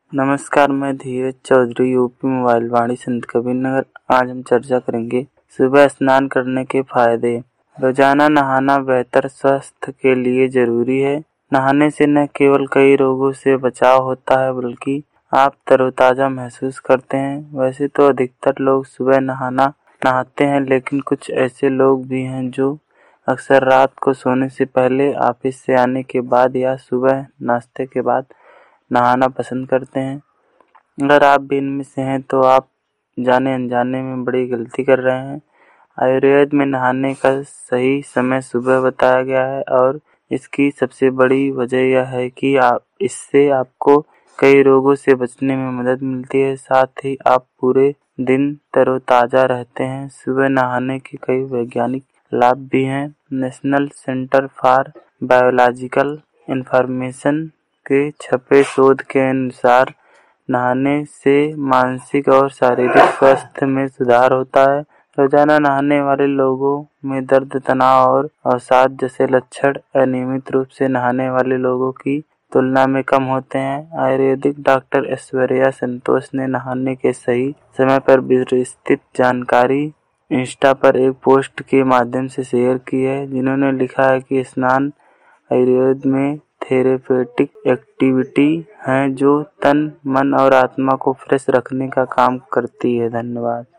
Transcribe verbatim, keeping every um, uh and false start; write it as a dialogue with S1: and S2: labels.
S1: नमस्कार, मैं Dheeraj Chaudhary, UP mobile Vani Sant Kabir नगर। आज हम चर्चा करेंगे सुबह स्नान करने के फायदे। रोजाना नहाना बेहतर स्वास्थ्य के लिए जरूरी है। नहाने से न केवल कई रोगों से बचाव होता है बल्कि आप तरोताजा महसूस करते हैं। वैसे तो अधिकतर लोग सुबह नहाना नहाते हैं, लेकिन कुछ ऐसे लोग भी हैं जो अक्सर रात को सोने से पहले, ऑफिस से आने के बाद या सुबह नाश्ते के बाद नहाना पसंद करते हैं। अगर आप भी इनमें से हैं तो आप जाने अनजाने में बड़ी गलती कर रहे हैं। आयुर्वेद में नहाने का सही समय सुबह बताया गया है और इसकी सबसे बड़ी वजह यह है कि आप इससे आपको कई रोगों से बचने में मदद मिलती है। साथ ही आप पूरे दिन तरोताजा रहते हैं। सुबह नहाने के कई वैज्ञानिक लाभ भी हैं। National centre for biological information के छपे शोध के अनुसार नहाने से मानसिक और शारीरिक स्वास्थ्य में सुधार होता है। रोजाना नहाने वाले लोगों में दर्द, तनाव और अवसाद जैसे लक्षण अनियमित रूप से नहाने वाले लोगों की तुलना में कम होते हैं। आयुर्वेदिक डॉक्टर ऐश्वर्या संतोष ने नहाने के सही समय पर विस्तृत जानकारी इंस्टा पर एक पोस्ट के माध्यम से शेयर की है, जिन्होंने लिखा है कि स्नान आयुर्वेद में थेरेपेटिक एक्टिविटी है जो तन, मन और आत्मा को फ्रेश रखने का काम करती है। धन्यवाद।